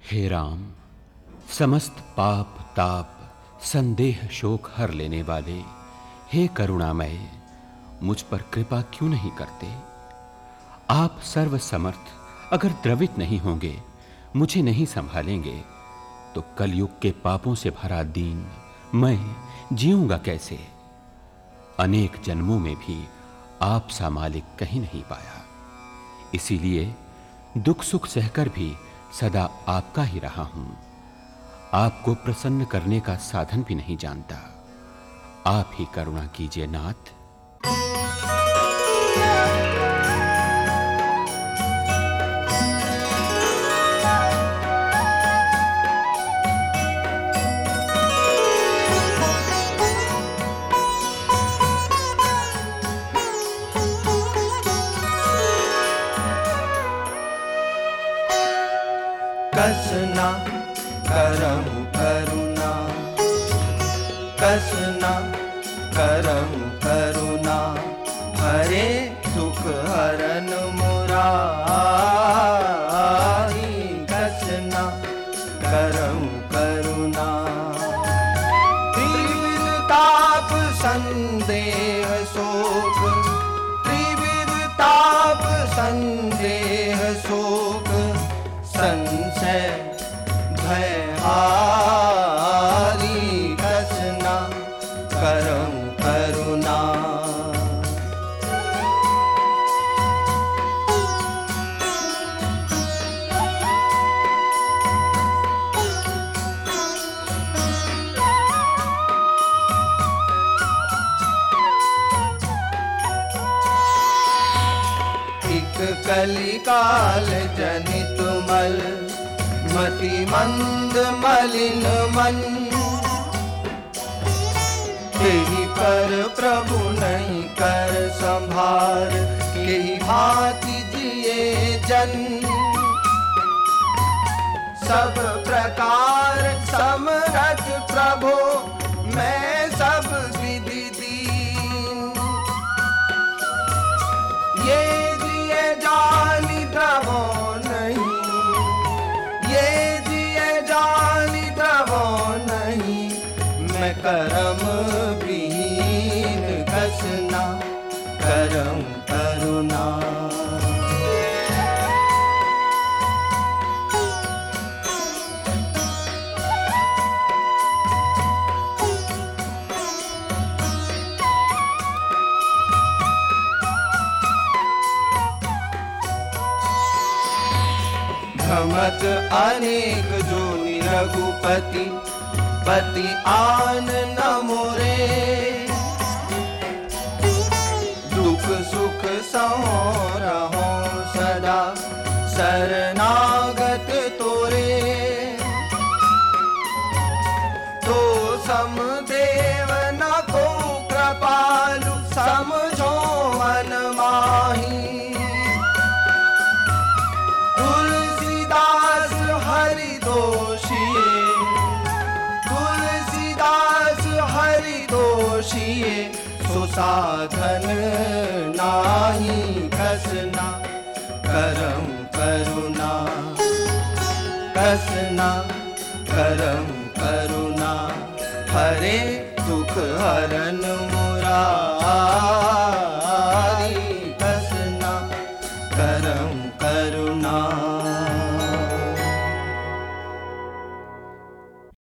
हे राम, समस्त पाप ताप संदेह शोक हर लेने वाले हे करुणामय, मुझ पर कृपा क्यों नहीं करते? आप सर्व समर्थ अगर द्रवित नहीं होंगे, मुझे नहीं संभालेंगे, तो कलयुग के पापों से भरा दीन मैं जीऊंगा कैसे? अनेक जन्मों में भी आप सा मालिक कहीं नहीं पाया, इसीलिए दुख सुख सहकर भी सदा आपका ही रहा हूं। आपको प्रसन्न करने का साधन भी नहीं जानता। आप ही करुणा कीजिए नाथ। कसना करहु करुणा, कसना करहु करुणा, हरे सुख हरन मुरारी। कसना करहु करुणा, त्रिविध ताप संदेह शोक, त्रिविध ताप संदेह शोक, संशय भय हारी। कसना करहु करुणा, एक कलिकाल जनित मल, मति मंद मलिन मन, तेहि पर प्रभु नहीं कर संभार, केहि भांति जिए जन। सब प्रकार समरथ प्रभु, मैं सब विधि दीन। ये जिए जानि द्रवो नहीं, ये जिए जानि द्रवो नहीं, मैं करम विहीन। कसना करहु करुणा, भ्रमत अनेक जोनि रघुपति, पति आन न मोरे। दुख सुख सहोरहु सदा, शरणागत तोरे। तो समदेव न को कृपालु, समझो मन माही। तुलसीदास हरि दोषिए, तुलसीदास हरि दोषिए, सो साधन नाही। कसना करहु करुणा, कसना करहु करुणा, हरे दुख हरन मुरारी।